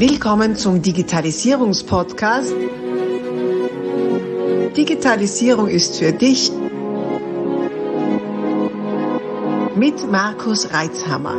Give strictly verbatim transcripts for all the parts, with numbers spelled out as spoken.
Willkommen zum Digitalisierungspodcast. Digitalisierung ist für dich mit Markus Reitzhammer.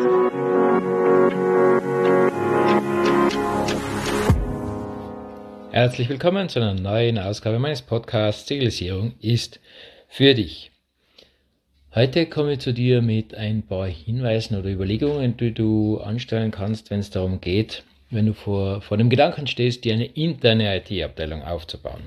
Herzlich willkommen zu einer neuen Ausgabe meines Podcasts Digitalisierung ist für dich. Heute komme ich zu dir mit ein paar Hinweisen oder Überlegungen, die du anstellen kannst, wenn es darum geht, wenn du vor, vor dem Gedanken stehst, dir eine interne I T-Abteilung aufzubauen.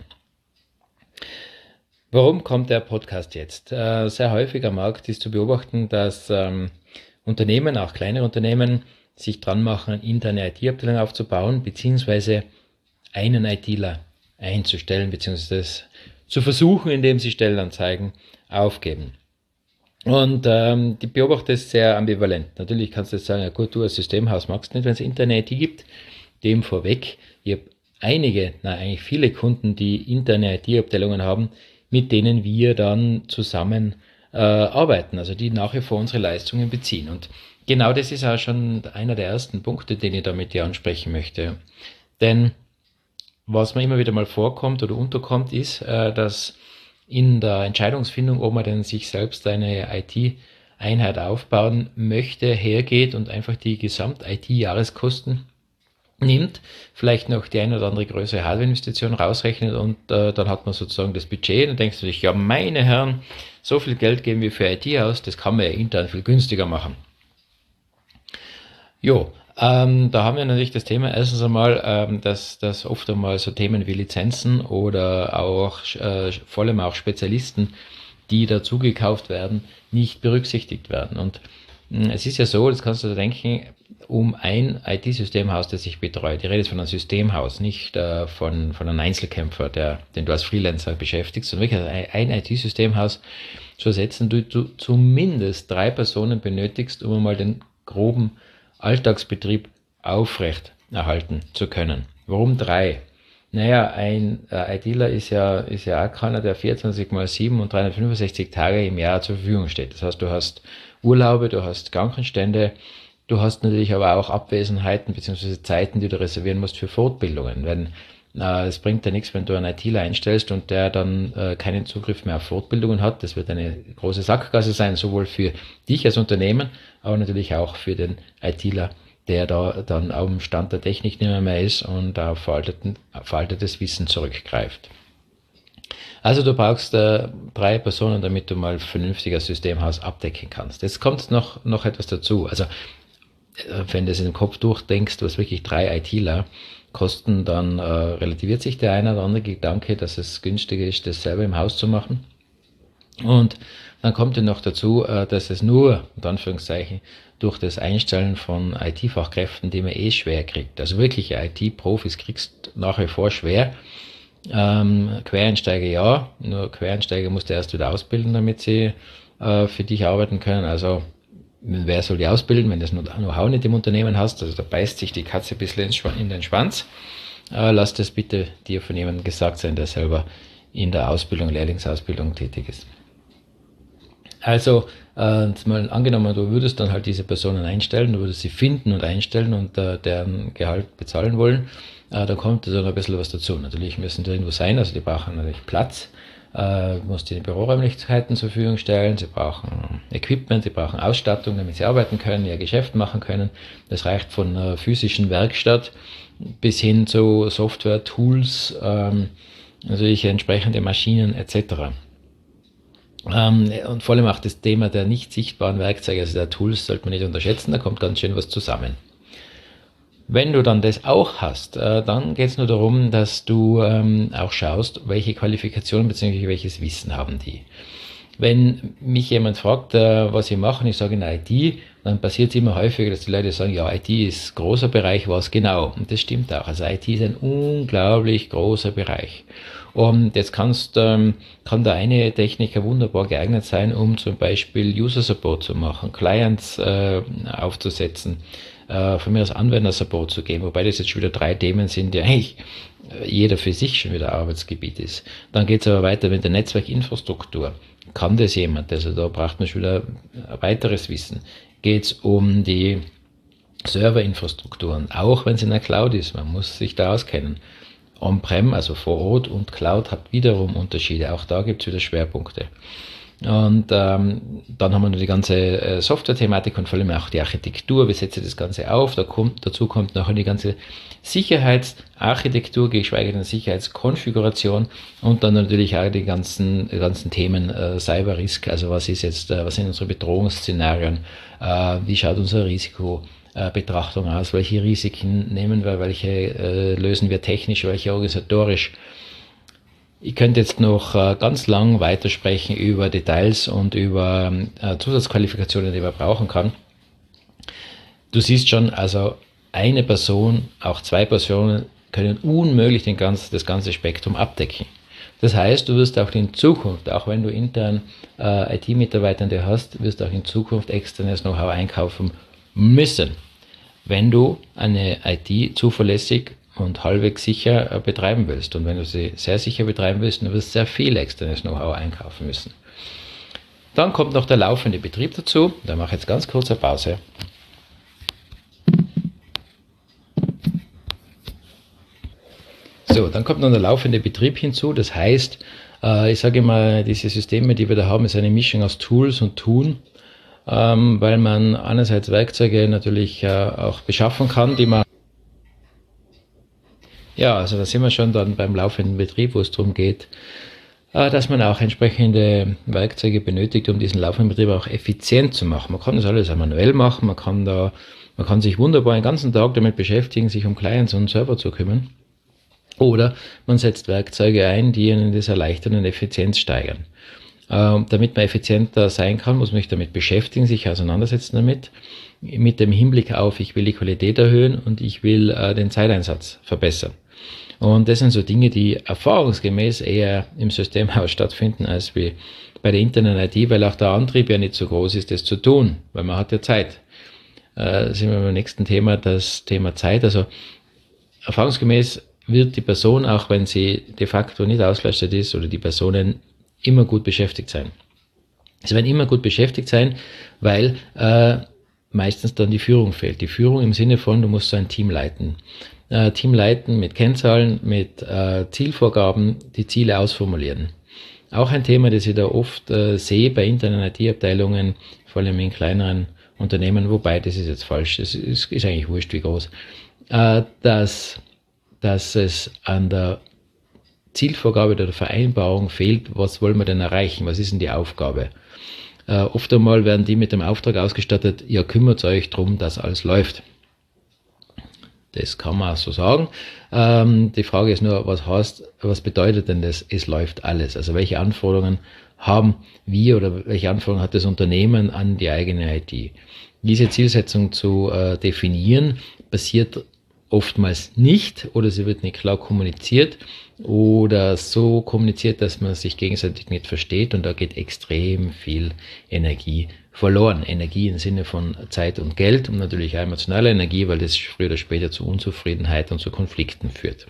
Warum kommt der Podcast jetzt? Äh, sehr häufig am Markt ist zu beobachten, dass ähm, Unternehmen, auch kleinere Unternehmen, sich dran machen, eine interne I T-Abteilung aufzubauen, beziehungsweise einen ITler einzustellen, beziehungsweise das zu versuchen, indem sie Stellenanzeigen aufgeben. Und ähm, die beobachte es sehr ambivalent. Natürlich kannst du jetzt sagen, ja gut, du als Systemhaus magst nicht, wenn es interne I T gibt. Dem vorweg, ich habe einige, nein eigentlich viele Kunden, die interne I T-Abteilungen haben, mit denen wir dann zusammen äh, arbeiten, also die nach wie vor unsere Leistungen beziehen. Und genau das ist auch schon einer der ersten Punkte, den ich da mit dir ansprechen möchte. Denn was mir immer wieder mal vorkommt oder unterkommt, ist, äh, dass in der Entscheidungsfindung, ob man denn sich selbst eine I T-Einheit aufbauen möchte, hergeht und einfach die Gesamt-I T-Jahreskosten nimmt, vielleicht noch die eine oder andere größere Hardware-Investition rausrechnet und äh, dann hat man sozusagen das Budget und dann denkst du dich, ja meine Herren, so viel Geld geben wir für I T aus, das kann man ja intern viel günstiger machen. Jo, ähm, da haben wir natürlich das Thema erstens einmal, ähm, dass, dass oft einmal so Themen wie Lizenzen oder auch äh, vor allem auch Spezialisten, die dazu gekauft werden, nicht berücksichtigt werden. Und mh, es ist ja so, das kannst du dir denken, um ein I T-Systemhaus, das sich betreut, ich rede jetzt von einem Systemhaus, nicht äh, von, von einem Einzelkämpfer, der, den du als Freelancer beschäftigst, sondern wirklich ein, ein I T-Systemhaus zu ersetzen, du, du zumindest drei Personen benötigst, um einmal den groben Alltagsbetrieb aufrecht erhalten zu können. Warum drei? Naja, ein äh, ITler ist ja, ist ja auch keiner, der vierundzwanzig mal sieben und dreihundertfünfundsechzig Tage im Jahr zur Verfügung steht. Das heißt, du hast Urlaube, du hast Krankenstände, du hast natürlich aber auch Abwesenheiten bzw. Zeiten, die du reservieren musst für Fortbildungen. Wenn äh, es bringt ja nichts, wenn du einen ITler einstellst und der dann äh, keinen Zugriff mehr auf Fortbildungen hat. Das wird eine große Sackgasse sein, sowohl für dich als Unternehmen, aber natürlich auch für den ITler, der da dann auf dem Stand der Technik nicht mehr, mehr ist und auf veraltetes Wissen zurückgreift. Also du brauchst äh, drei Personen, damit du mal vernünftig ein Systemhaus abdecken kannst. Jetzt kommt noch, noch etwas dazu. Also äh, wenn du das in den Kopf durchdenkst, was wirklich drei ITler kosten, dann äh, relativiert sich der eine oder andere Gedanke, dass es günstiger ist, das selber im Haus zu machen. Und dann kommt ja noch dazu, äh, dass es nur, in Anführungszeichen, durch das Einstellen von I T-Fachkräften, die man eh schwer kriegt. Also wirkliche I T-Profis kriegst nach wie vor schwer. Ähm, Quereinsteiger ja, nur Quereinsteiger musst du erst wieder ausbilden, damit sie äh, für dich arbeiten können. Also wer soll die ausbilden, wenn du das Know-how nicht im Unternehmen hast? Also da beißt sich die Katze ein bisschen in den Schwanz. Äh, lass das bitte dir von jemandem gesagt sein, der selber in der Ausbildung, Lehrlingsausbildung tätig ist. Also, äh, mal angenommen, du würdest dann halt diese Personen einstellen, du würdest sie finden und einstellen und äh, deren Gehalt bezahlen wollen, äh, dann kommt da so ein bisschen was dazu. Natürlich müssen die irgendwo sein, also die brauchen natürlich Platz, äh, musst die Büroräumlichkeiten zur Verfügung stellen, sie brauchen Equipment, sie brauchen Ausstattung, damit sie arbeiten können, ihr Geschäft machen können. Das reicht von einer physischen Werkstatt bis hin zu Software, Tools, ähm, natürlich entsprechende Maschinen et cetera. Ähm, und vor allem auch das Thema der nicht sichtbaren Werkzeuge, also der Tools, sollte man nicht unterschätzen, da kommt ganz schön was zusammen. Wenn du dann das auch hast, äh, dann geht es nur darum, dass du ähm, auch schaust, welche Qualifikationen bzw. welches Wissen haben die. Wenn mich jemand fragt, äh, was ich mache, und ich sage in I T, dann passiert es immer häufiger, dass die Leute sagen, ja, I T ist großer Bereich, was genau? Und das stimmt auch. Also I T ist ein unglaublich großer Bereich. Und jetzt kannst, ähm, kann der eine Techniker wunderbar geeignet sein, um zum Beispiel User Support zu machen, Clients äh, aufzusetzen, äh, von mir aus Anwender Support zu geben, wobei das jetzt schon wieder drei Themen sind, die eigentlich jeder für sich schon wieder Arbeitsgebiet ist. Dann geht es aber weiter mit der Netzwerkinfrastruktur. Kann das jemand? Also da braucht man schon wieder weiteres Wissen. Geht es um die Serverinfrastrukturen, auch wenn es in der Cloud ist, man muss sich da auskennen. On-Prem, also vor Ort, und Cloud hat wiederum Unterschiede, auch da gibt es wieder Schwerpunkte. Und ähm, dann haben wir noch die ganze äh, Software-Thematik und vor allem auch die Architektur, wie setze ich das Ganze auf, da kommt, dazu kommt nachher die ganze Sicherheitsarchitektur, geschweige denn Sicherheitskonfiguration und dann natürlich auch die ganzen, die ganzen Themen äh, Cyber-Risk, also was ist jetzt, äh, was sind unsere Bedrohungsszenarien, äh, wie schaut unser Risikobetrachtung aus, welche Risiken nehmen wir, welche äh, lösen wir technisch, welche organisatorisch. Ich könnte jetzt noch äh, ganz lang weitersprechen über Details und über äh, Zusatzqualifikationen, die man brauchen kann. Du siehst schon, also eine Person, auch zwei Personen können unmöglich den ganzen, das ganze Spektrum abdecken. Das heißt, du wirst auch in Zukunft, auch wenn du intern äh, I T-Mitarbeitende hast, wirst auch in Zukunft externes Know-how einkaufen müssen, wenn du eine I T zuverlässig und halbwegs sicher äh, betreiben willst. Und wenn du sie sehr sicher betreiben willst, dann wirst du sehr viel externes Know-how einkaufen müssen. Dann kommt noch der laufende Betrieb dazu. Da mache ich jetzt ganz kurz eine Pause. So, dann kommt noch der laufende Betrieb hinzu. Das heißt, äh, ich sage immer, diese Systeme, die wir da haben, ist eine Mischung aus Tools und Tun, ähm, weil man einerseits Werkzeuge natürlich äh, auch beschaffen kann, die man Ja, also da sind wir schon dann beim laufenden Betrieb, wo es darum geht, dass man auch entsprechende Werkzeuge benötigt, um diesen laufenden Betrieb auch effizient zu machen. Man kann das alles auch manuell machen, man kann da, man kann sich wunderbar den ganzen Tag damit beschäftigen, sich um Clients und Server zu kümmern. Oder man setzt Werkzeuge ein, die Ihnen das erleichtern und Effizienz steigern. Ähm, damit man effizienter sein kann, muss man sich damit beschäftigen, sich auseinandersetzen damit, mit dem Hinblick auf, ich will die Qualität erhöhen und ich will äh, den Zeiteinsatz verbessern. Und das sind so Dinge, die erfahrungsgemäß eher im Systemhaus stattfinden als wie bei der internen I T, weil auch der Antrieb ja nicht so groß ist, das zu tun, weil man hat ja Zeit. Äh, sind wir beim nächsten Thema, das Thema Zeit. Also erfahrungsgemäß wird die Person, auch wenn sie de facto nicht ausgelastet ist, oder die Personen immer gut beschäftigt sein. Sie werden immer gut beschäftigt sein, weil äh, meistens dann die Führung fehlt. Die Führung im Sinne von, du musst so ein Team leiten. Äh, Team leiten mit Kennzahlen, mit äh, Zielvorgaben, die Ziele ausformulieren. Auch ein Thema, das ich da oft äh, sehe bei internen I T-Abteilungen, vor allem in kleineren Unternehmen, wobei, das ist jetzt falsch, das ist, ist eigentlich wurscht, wie groß, äh, dass, dass es an der Zielvorgabe oder der Vereinbarung fehlt, was wollen wir denn erreichen, was ist denn die Aufgabe. Äh, oft einmal werden die mit dem Auftrag ausgestattet, ihr kümmert euch darum, dass alles läuft. Das kann man auch so sagen. Ähm, die Frage ist nur, was heißt, was bedeutet denn das, es läuft alles? Also welche Anforderungen haben wir oder welche Anforderungen hat das Unternehmen an die eigene I T? Diese Zielsetzung zu äh, definieren, passiert oftmals nicht oder sie wird nicht klar kommuniziert oder so kommuniziert, dass man sich gegenseitig nicht versteht, und da geht extrem viel Energie verloren. Energie im Sinne von Zeit und Geld und natürlich auch emotionale Energie, weil das früher oder später zu Unzufriedenheit und zu Konflikten führt.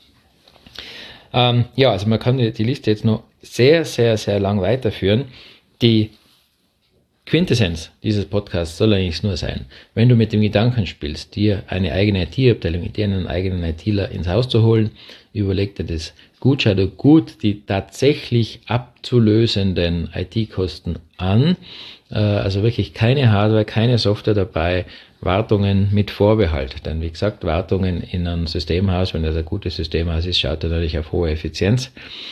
Ähm, ja, also man kann die Liste jetzt noch sehr, sehr, sehr lang weiterführen. Die Quintessenz dieses Podcasts soll eigentlich nur sein, wenn du mit dem Gedanken spielst, dir eine eigene I T-Abteilung, dir einen eigenen ITler ins Haus zu holen, überleg dir das gut, schau dir gut die tatsächlich abzulösenden I T-Kosten an, äh, also wirklich keine Hardware, keine Software dabei, Wartungen mit Vorbehalt, denn wie gesagt, Wartungen in einem Systemhaus, wenn das ein gutes Systemhaus ist, schaut er natürlich auf hohe Effizienz,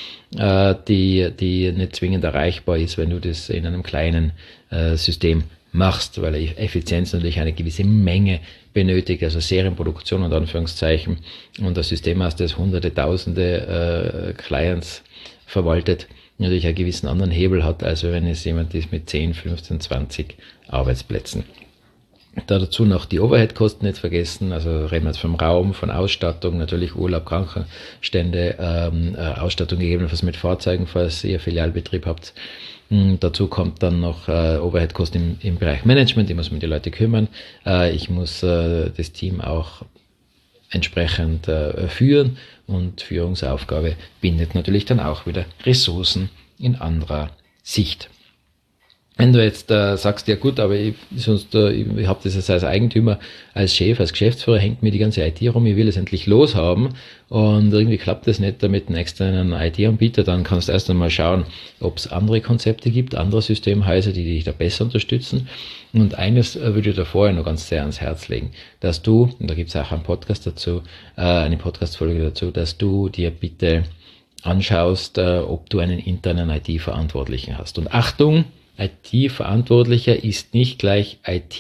die, die nicht zwingend erreichbar ist, wenn du das in einem kleinen äh, System machst, weil Effizienz natürlich eine gewisse Menge benötigt, also Serienproduktion und Anführungszeichen, und das System aus, das hunderte, tausende äh, Clients verwaltet, natürlich einen gewissen anderen Hebel hat, als wenn es jemand ist mit zehn, fünfzehn, zwanzig Arbeitsplätzen. Da dazu noch die Overhead-Kosten nicht vergessen, also reden wir jetzt vom Raum, von Ausstattung, natürlich Urlaub, Krankenstände, ähm, äh, Ausstattung gegebenenfalls mit Fahrzeugen, falls ihr Filialbetrieb habt. Ähm, dazu kommt dann noch äh, Overhead-Kosten im, im Bereich Management, ich muss mich um die Leute kümmern, äh, ich muss äh, das Team auch entsprechend äh, führen, und Führungsaufgabe bindet natürlich dann auch wieder Ressourcen in anderer Sicht. Wenn du jetzt äh, sagst, ja gut, aber ich, sonst, äh, ich habe das jetzt als Eigentümer, als Chef, als Geschäftsführer, hängt mir die ganze I T rum, ich will es endlich loshaben und irgendwie klappt das nicht mit einem externen I T-Anbieter, dann kannst du erst einmal schauen, ob es andere Konzepte gibt, andere Systemhäuser, die dich da besser unterstützen. Und eines äh, würde ich dir vorher noch ganz sehr ans Herz legen, dass du, und da gibt es auch einen Podcast dazu, äh, eine Podcast-Folge dazu, dass du dir bitte anschaust, äh, ob du einen internen I T-Verantwortlichen hast. Und Achtung, I T-Verantwortlicher ist nicht gleich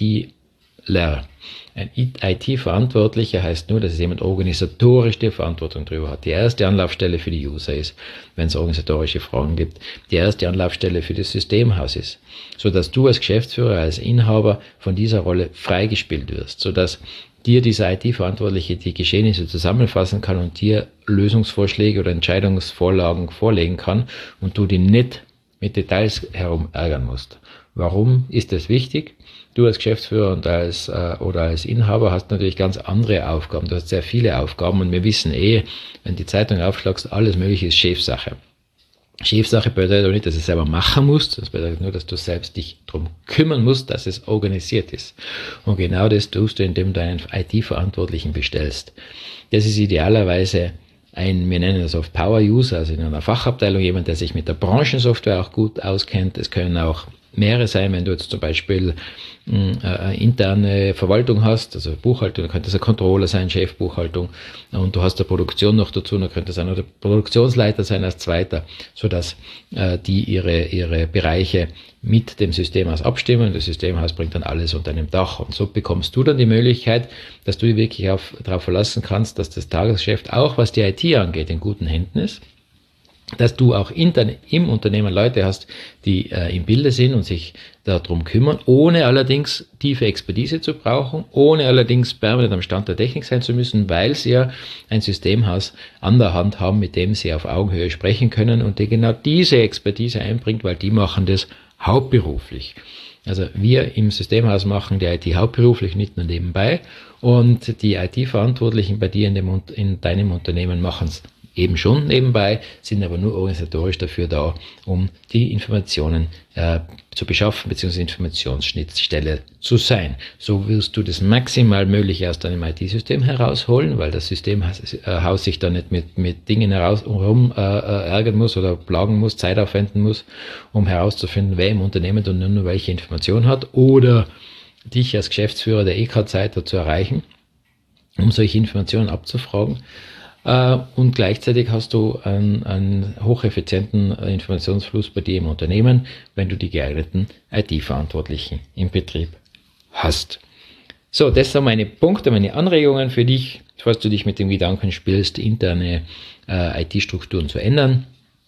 ITler. Ein I T-Verantwortlicher heißt nur, dass es jemand organisatorisch die Verantwortung darüber hat. Die erste Anlaufstelle für die User ist, wenn es organisatorische Fragen gibt. Die erste Anlaufstelle für das Systemhaus ist, sodass du als Geschäftsführer, als Inhaber von dieser Rolle freigespielt wirst, sodass dir dieser I T-Verantwortliche die Geschehnisse zusammenfassen kann und dir Lösungsvorschläge oder Entscheidungsvorlagen vorlegen kann und du die nicht mit Details herum ärgern musst. Warum ist das wichtig? Du als Geschäftsführer und als äh, oder als Inhaber hast natürlich ganz andere Aufgaben. Du hast sehr viele Aufgaben und wir wissen eh, wenn die Zeitung aufschlagst, alles Mögliche ist Chefsache. Chefsache bedeutet aber nicht, dass du es selber machen musst. Das bedeutet nur, dass du selbst dich darum kümmern musst, dass es organisiert ist. Und genau das tust du, indem du einen I T-Verantwortlichen bestellst. Das ist idealerweise ein, wir nennen das oft Power-User, also in einer Fachabteilung jemand, der sich mit der Branchensoftware auch gut auskennt. Es können auch mehrere sein, wenn du jetzt zum Beispiel äh, interne Verwaltung hast, also Buchhaltung, dann könnte es ein Controller sein, Chefbuchhaltung, und du hast eine Produktion noch dazu, dann könnte es ein Produktionsleiter sein als zweiter, sodass äh, die ihre ihre Bereiche mit dem Systemhaus abstimmen und das Systemhaus bringt dann alles unter einem Dach. Und so bekommst du dann die Möglichkeit, dass du dich wirklich auf, darauf verlassen kannst, dass das Tagesgeschäft, auch was die I T angeht, in guten Händen ist. Dass du auch intern im Unternehmen Leute hast, die äh, im Bilde sind und sich darum kümmern, ohne allerdings tiefe Expertise zu brauchen, ohne allerdings permanent am Stand der Technik sein zu müssen, weil sie ja ein Systemhaus an der Hand haben, mit dem sie auf Augenhöhe sprechen können und die genau diese Expertise einbringt, weil die machen das hauptberuflich. Also wir im Systemhaus machen die I T hauptberuflich, nicht nur nebenbei, und die I T-Verantwortlichen bei dir in, dem, in deinem Unternehmen machen es eben schon nebenbei, sind aber nur organisatorisch dafür da, um die Informationen äh, zu beschaffen, beziehungsweise Informationsschnittstelle zu sein. So wirst du das maximal Mögliche aus deinem I T-System herausholen, weil das Systemhaus äh, sich da nicht mit, mit Dingen heraus, rum äh, ärgern muss oder plagen muss, Zeit aufwenden muss, um herauszufinden, wer im Unternehmen dann nur welche Information hat, oder dich als Geschäftsführer der eh keine Zeit dazu erreichen, um solche Informationen abzufragen. Und gleichzeitig hast du einen, einen hocheffizienten Informationsfluss bei dir im Unternehmen, wenn du die geeigneten I T-Verantwortlichen im Betrieb hast. So, das sind meine Punkte, meine Anregungen für dich, falls du dich mit dem Gedanken spielst, interne äh, I T-Strukturen zu ändern.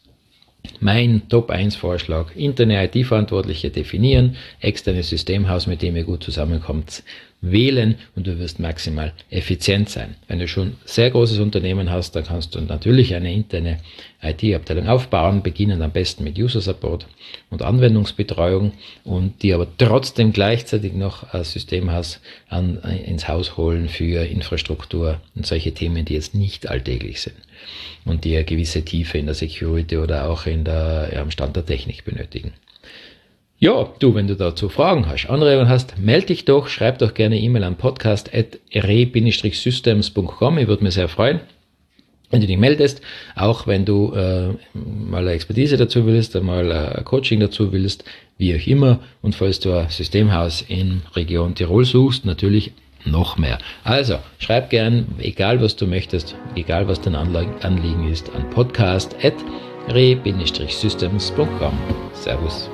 Mein Top eins Vorschlag: interne I T-Verantwortliche definieren, externes Systemhaus, mit dem ihr gut zusammenkommt, wählen, und du wirst maximal effizient sein. Wenn du schon ein sehr großes Unternehmen hast, dann kannst du natürlich eine interne I T-Abteilung aufbauen, beginnen am besten mit User Support und Anwendungsbetreuung, und die aber trotzdem gleichzeitig noch ein Systemhaus an, ins Haus holen für Infrastruktur und solche Themen, die jetzt nicht alltäglich sind und die eine gewisse Tiefe in der Security oder auch in der, ja, am Stand der Technik benötigen. Ja, du, wenn du dazu Fragen hast, Anregungen hast, melde dich doch, schreib doch gerne E-Mail an podcast at re systems punkt com. Ich würde mich sehr freuen, wenn du dich meldest, auch wenn du äh, mal eine Expertise dazu willst, mal ein Coaching dazu willst, wie auch immer. Und falls du ein Systemhaus in Region Tirol suchst, natürlich noch mehr. Also, schreib gern, egal was du möchtest, egal was dein Anliegen ist, an podcast at re systems punkt com. Servus.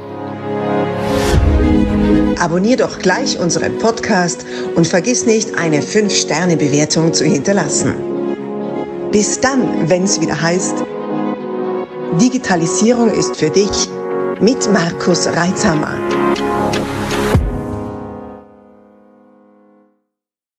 Abonnier doch gleich unseren Podcast und vergiss nicht, eine fünf Sterne Bewertung zu hinterlassen. Bis dann, wenn es wieder heißt, Digitalisierung ist für dich mit Markus Reitzhammer.